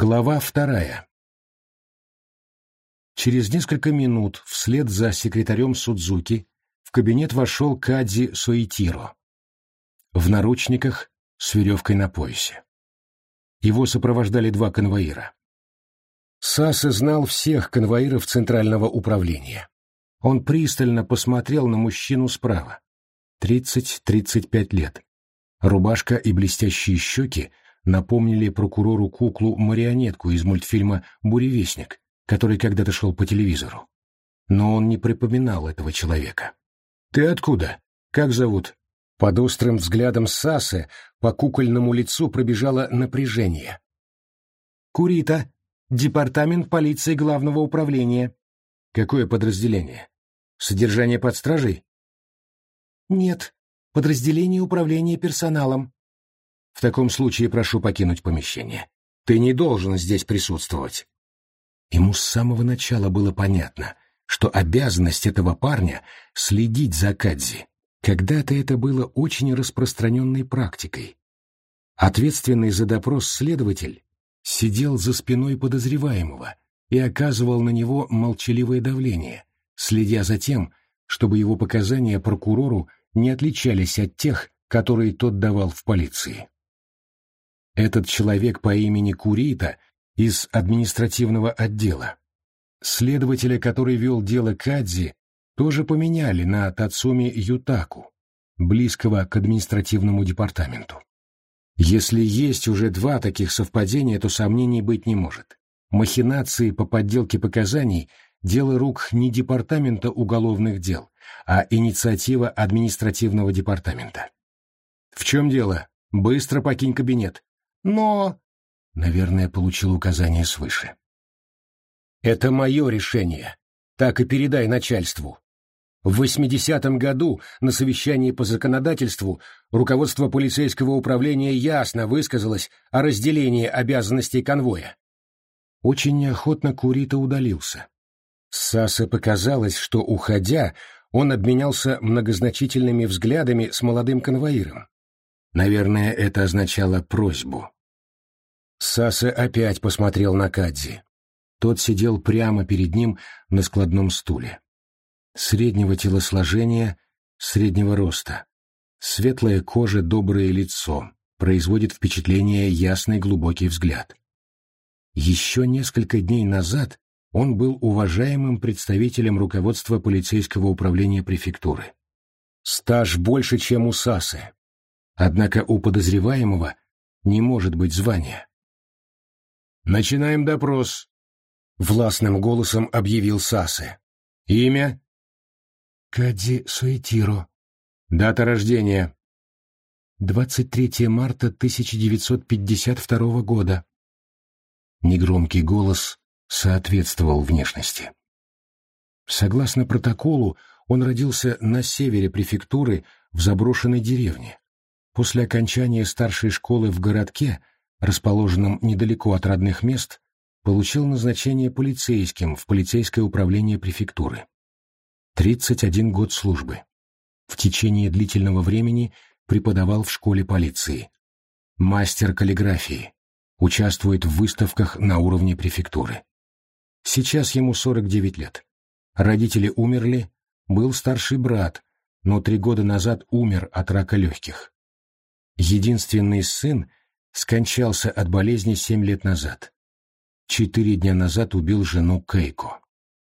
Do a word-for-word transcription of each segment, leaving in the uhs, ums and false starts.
Глава вторая. Через несколько минут вслед за секретарем Судзуки в кабинет вошел Кадзи Соитиро в наручниках с веревкой на поясе. Его сопровождали два конвоира. Сасе знал всех конвоиров Центрального управления. Он пристально посмотрел на мужчину справа. тридцать-тридцать пять лет. Рубашка и блестящие щеки напомнили прокурору куклу-марионетку из мультфильма «Буревестник», который когда-то шел по телевизору. Но он не припоминал этого человека. «Ты откуда? Как зовут?» Под острым взглядом Сасе по кукольному лицу пробежало напряжение. «Курита, департамент полиции Главного управления». «Какое подразделение? Содержание под стражей?» «Нет, подразделение управления персоналом». «В таком случае прошу покинуть помещение. Ты не должен здесь присутствовать». Ему с самого начала было понятно, что обязанность этого парня — следить за Кадзи. Когда-то это было очень распространенной практикой. Ответственный за допрос следователь сидел за спиной подозреваемого и оказывал на него молчаливое давление, следя за тем, чтобы его показания прокурору не отличались от тех, которые тот давал в полиции. Этот человек по имени Курита из административного отдела. Следователя, который вел дело Кадзи, тоже поменяли на Тацуми Ютаку, близкого к административному департаменту. Если есть уже два таких совпадения, то сомнений быть не может. Махинации по подделке показаний – дело рук не департамента уголовных дел, а инициатива административного департамента. «В чем дело? Быстро покинь кабинет». «Но...» — наверное, получил указание свыше. «Это мое решение. Так и передай начальству. В восьмидесятом году на совещании по законодательству руководство полицейского управления ясно высказалось о разделении обязанностей конвоя». Очень неохотно Курита удалился. Сасе показалось, что, уходя, он обменялся многозначительными взглядами с молодым конвоиром. Наверное, это означало просьбу. Сасе опять посмотрел на Кадзи. Тот сидел прямо перед ним на складном стуле. Среднего телосложения, среднего роста. Светлая кожа, доброе лицо, производит впечатление ясный глубокий взгляд. Еще несколько дней назад он был уважаемым представителем руководства полицейского управления префектуры. Стаж больше, чем у Сасе. Однако у подозреваемого не может быть звания. «Начинаем допрос», — властным голосом объявил Сасе. «Имя?» «Кадзи Соитиро». «Дата рождения?» двадцать третьего марта тысяча девятьсот пятьдесят второго года». Негромкий голос соответствовал внешности. Согласно протоколу, он родился на севере префектуры в заброшенной деревне. После окончания старшей школы в городке, расположенном недалеко от родных мест, получил назначение полицейским в полицейское управление префектуры. тридцать один год службы. В течение длительного времени преподавал в школе полиции. Мастер каллиграфии. Участвует в выставках на уровне префектуры. Сейчас ему сорок девять лет. Родители умерли, был старший брат, но три года назад умер от рака легких. Единственный сын скончался от болезни семь лет назад. Четыре дня назад убил жену Кейко.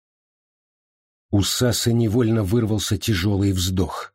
У Сасы невольно вырвался тяжелый вздох.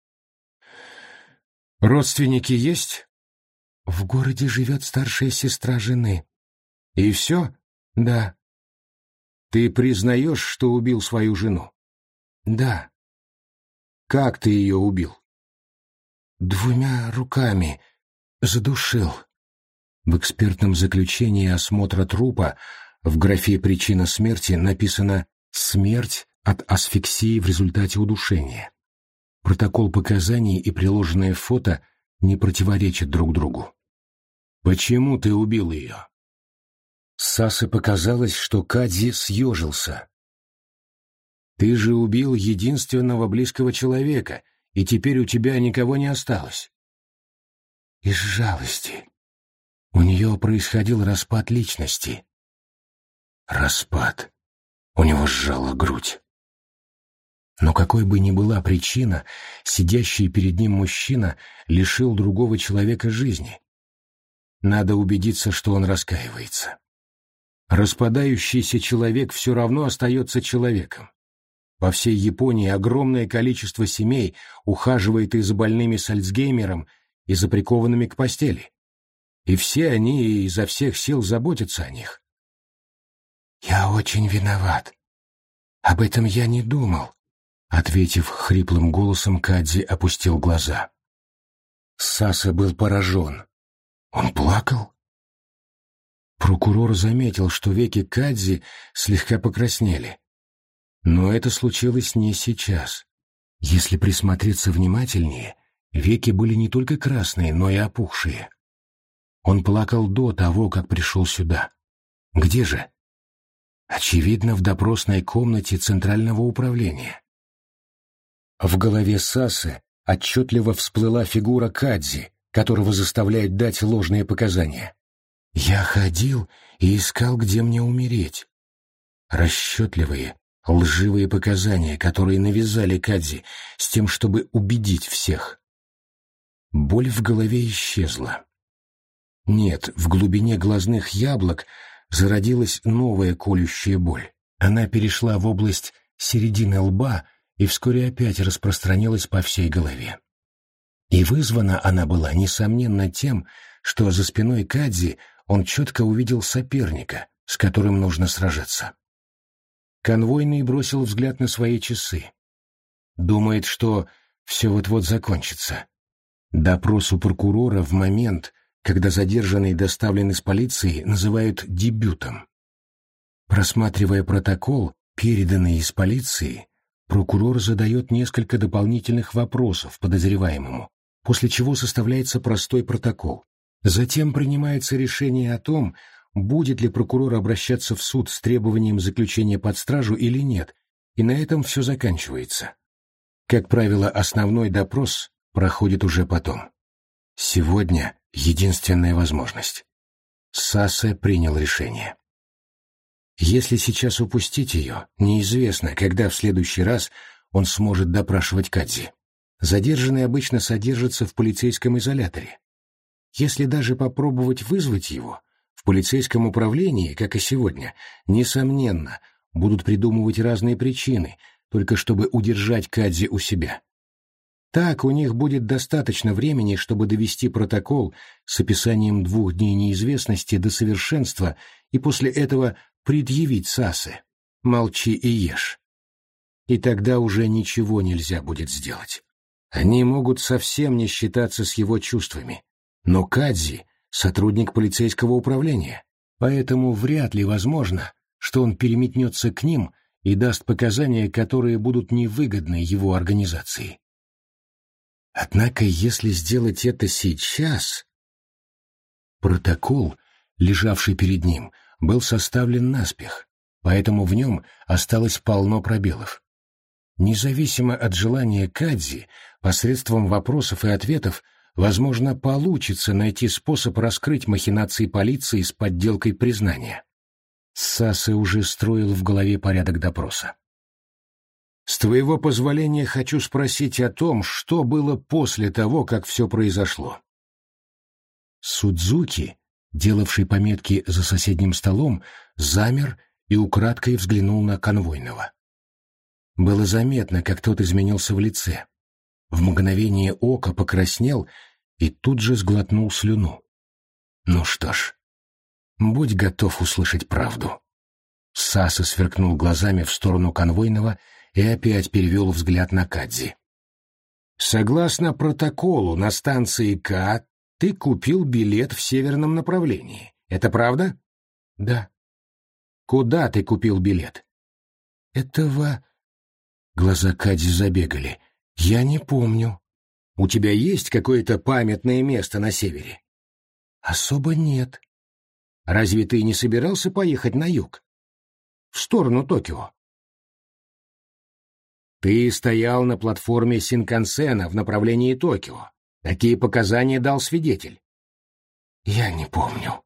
«Родственники есть?» «В городе живет старшая сестра жены». «И все?» «Да». «Ты признаешь, что убил свою жену?» «Да». «Как ты ее убил?» «Двумя руками. Задушил». В экспертном заключении осмотра трупа в графе «Причина смерти» написано «Смерть от асфиксии в результате удушения». Протокол показаний и приложенное фото не противоречат друг другу. «Почему ты убил ее?» Сасе показалось, что Кадзи съежился. «Ты же убил единственного близкого человека, и теперь у тебя никого не осталось». «Из жалости». У нее происходил распад личности. Распад. У него сжала грудь. Но какой бы ни была причина, сидящий перед ним мужчина лишил другого человека жизни. Надо убедиться, что он раскаивается. Распадающийся человек все равно остается человеком. По всей Японии огромное количество семей ухаживает и за больными с Альцгеймером, и за прикованными к постели. И все они изо всех сил заботятся о них. «Я очень виноват. Об этом я не думал», — ответив хриплым голосом, Кадзи опустил глаза. Саса был поражен. Он плакал? Прокурор заметил, что веки Кадзи слегка покраснели. Но это случилось не сейчас. Если присмотреться внимательнее, веки были не только красные, но и опухшие. Он плакал до того, как пришел сюда. Где же? Очевидно, в допросной комнате Центрального управления. В голове Сасы отчетливо всплыла фигура Кадзи, которого заставляют дать ложные показания. «Я ходил и искал, где мне умереть». Расчетливые, лживые показания, которые навязали Кадзи с тем, чтобы убедить всех. Боль в голове исчезла. Нет, в глубине глазных яблок зародилась новая колющая боль. Она перешла в область середины лба и вскоре опять распространилась по всей голове. И вызвана она была, несомненно, тем, что за спиной Кадзи он четко увидел соперника, с которым нужно сражаться. Конвойный бросил взгляд на свои часы. Думает, что все вот-вот закончится. Допрос у прокурора в момент, когда задержанный доставлен из полиции, называют дебютом. Просматривая протокол, переданный из полиции, прокурор задает несколько дополнительных вопросов подозреваемому, после чего составляется простой протокол. Затем принимается решение о том, будет ли прокурор обращаться в суд с требованием заключения под стражу или нет, и на этом все заканчивается. Как правило, основной допрос проходит уже потом. Сегодня единственная возможность. Саса принял решение. Если сейчас упустить ее, неизвестно, когда в следующий раз он сможет допрашивать Кадзи. Задержанный обычно содержится в полицейском изоляторе. Если даже попробовать вызвать его, в полицейском управлении, как и сегодня, несомненно, будут придумывать разные причины, только чтобы удержать Кадзи у себя. Так у них будет достаточно времени, чтобы довести протокол с описанием двух дней неизвестности до совершенства и после этого предъявить Сасе «молчи и ешь». И тогда уже ничего нельзя будет сделать. Они могут совсем не считаться с его чувствами. Но Кадзи — сотрудник полицейского управления, поэтому вряд ли возможно, что он переметнется к ним и даст показания, которые будут невыгодны его организации. Однако, если сделать это сейчас... Протокол, лежавший перед ним, был составлен наспех, поэтому в нем осталось полно пробелов. Независимо от желания Кадзи, посредством вопросов и ответов, возможно, получится найти способ раскрыть махинации полиции с подделкой признания. Саса уже строил в голове порядок допроса. «С твоего позволения хочу спросить о том, что было после того, как все произошло». Судзуки, делавший пометки за соседним столом, замер и украдкой взглянул на конвойного. Было заметно, как тот изменился в лице. В мгновение ока покраснел и тут же сглотнул слюну. Ну что ж, будь готов услышать правду. Саса сверкнул глазами в сторону конвойного и опять перевел взгляд на Кадзи. Согласно протоколу, на станции К ты купил билет в северном направлении. Это правда? Да. Куда ты купил билет? Этого... Глаза Кадзи забегали. Я не помню. У тебя есть какое-то памятное место на севере? Особо нет. Разве ты не собирался поехать на юг? В сторону Токио? Ты стоял на платформе Синкансена в направлении Токио. Такие показания дал свидетель. Я не помню.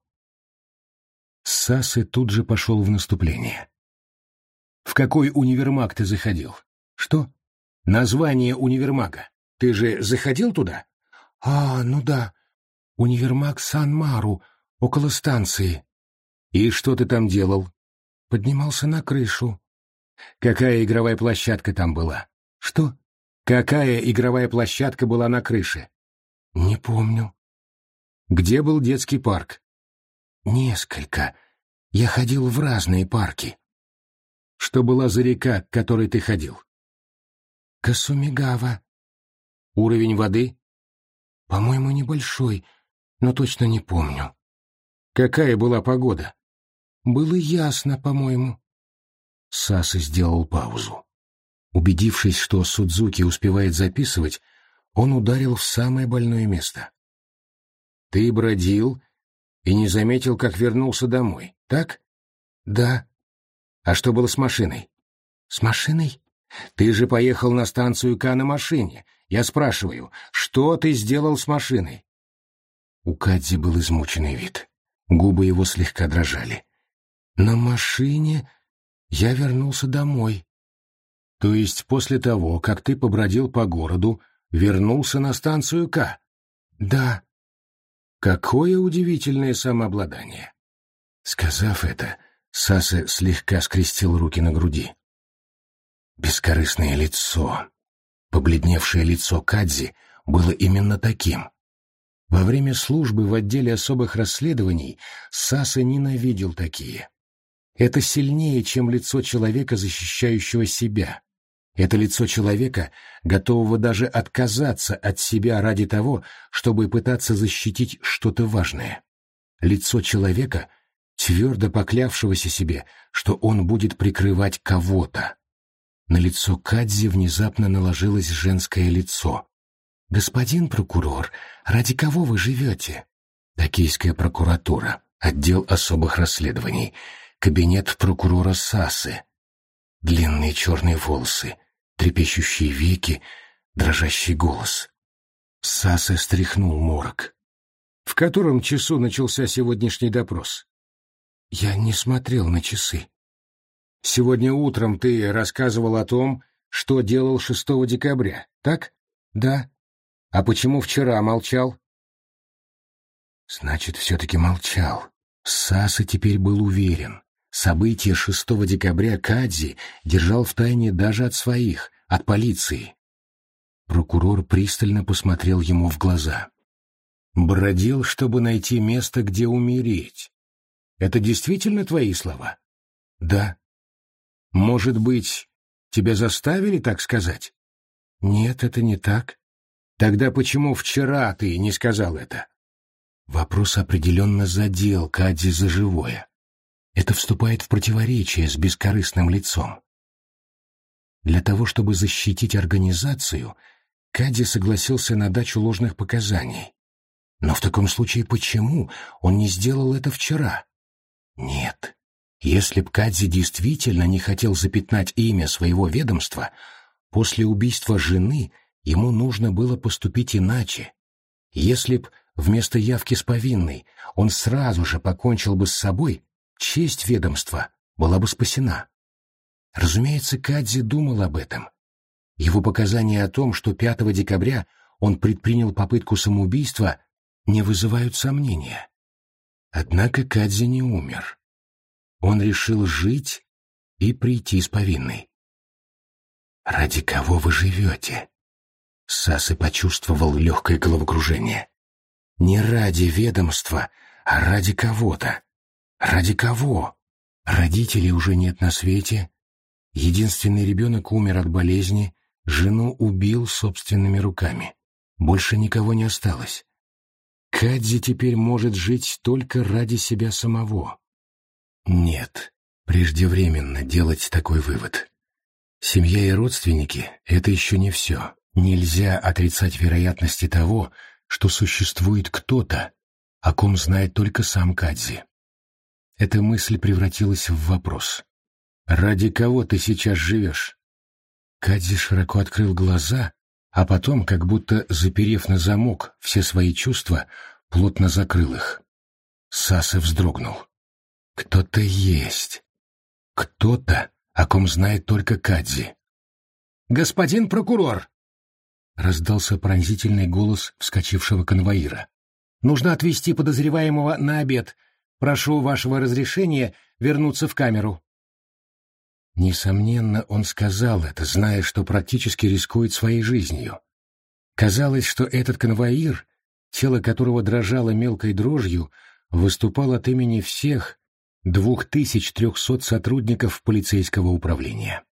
Сасы тут же пошел в наступление. В какой универмаг ты заходил? Что? Название универмага. Ты же заходил туда? А, ну да. Универмаг Сан-Мару, около станции. И что ты там делал? Поднимался на крышу. Какая игровая площадка там была? Что? Какая игровая площадка была на крыше? Не помню. Где был детский парк? Несколько. Я ходил в разные парки. Что была за река, к которой ты ходил? Касумигава. Уровень воды? По-моему, небольшой, но точно не помню. Какая была погода? Было ясно, по-моему. Сасы сделал паузу. Убедившись, что Судзуки успевает записывать, он ударил в самое больное место. Ты бродил и не заметил, как вернулся домой, так? Да. А что было с машиной? С машиной? Ты же поехал на станцию К на машине. Я спрашиваю, что ты сделал с машиной? У Кадзи был измученный вид. Губы его слегка дрожали. На машине я вернулся домой. То есть после того, как ты побродил по городу, вернулся на станцию К? Да. Какое удивительное самообладание. Сказав это, Сасы слегка скрестил руки на груди. Бескорыстное лицо, побледневшее лицо Кадзи было именно таким. Во время службы в отделе особых расследований Сасы ненавидел такие. Это сильнее, чем лицо человека, защищающего себя. Это лицо человека, готового даже отказаться от себя ради того, чтобы пытаться защитить что-то важное. Лицо человека, твердо поклявшегося себе, что он будет прикрывать кого-то. На лицо Кадзи внезапно наложилось женское лицо. «Господин прокурор, ради кого вы живете?» Токийская прокуратура, отдел особых расследований, кабинет прокурора Сасы. Длинные черные волосы, трепещущие веки, дрожащий голос. Сасы стряхнул морок. «В котором часу начался сегодняшний допрос?» «Я не смотрел на часы». «Сегодня утром ты рассказывал о том, что делал шестого декабря, так?» «Да». «А почему вчера молчал?» Значит, все-таки молчал. Сасы теперь был уверен. События шестого декабря Кадзи держал в тайне даже от своих, от полиции. Прокурор пристально посмотрел ему в глаза. «Бродил, чтобы найти место, где умереть. Это действительно твои слова?» «Да». «Может быть, тебя заставили так сказать?» «Нет, это не так». «Тогда почему вчера ты не сказал это?» Вопрос определенно задел Кадзи за живое. Это вступает в противоречие с бескорыстным лицом. Для того, чтобы защитить организацию, Кадзи согласился на дачу ложных показаний. Но в таком случае почему он не сделал это вчера? Нет. Если б Кадзи действительно не хотел запятнать имя своего ведомства, после убийства жены ему нужно было поступить иначе. Если б вместо явки с повинной он сразу же покончил бы с собой, честь ведомства была бы спасена. Разумеется, Кадзи думал об этом. Его показания о том, что пятого декабря он предпринял попытку самоубийства, не вызывают сомнения. Однако Кадзи не умер. Он решил жить и прийти с повинной. «Ради кого вы живете?» Сасы почувствовал легкое головокружение. «Не ради ведомства, а ради кого-то. Ради кого? Родителей уже нет на свете. Единственный ребенок умер от болезни, жену убил собственными руками. Больше никого не осталось. Кадзи теперь может жить только ради себя самого». Нет, преждевременно делать такой вывод. Семья и родственники — это еще не все. Нельзя отрицать вероятности того, что существует кто-то, о ком знает только сам Кадзи. Эта мысль превратилась в вопрос. «Ради кого ты сейчас живешь?» Кадзи широко открыл глаза, а потом, как будто заперев на замок все свои чувства, плотно закрыл их. Саса вздрогнул. Кто-то есть. Кто-то, о ком знает только Кадзи. «Господин прокурор!» — раздался пронзительный голос вскочившего конвоира. «Нужно отвезти подозреваемого на обед. Прошу вашего разрешения вернуться в камеру». Несомненно, он сказал это, зная, что практически рискует своей жизнью. Казалось, что этот конвоир, тело которого дрожало мелкой дрожью, выступал от имени всех двух тысяч трехсот сотрудников полицейского управления.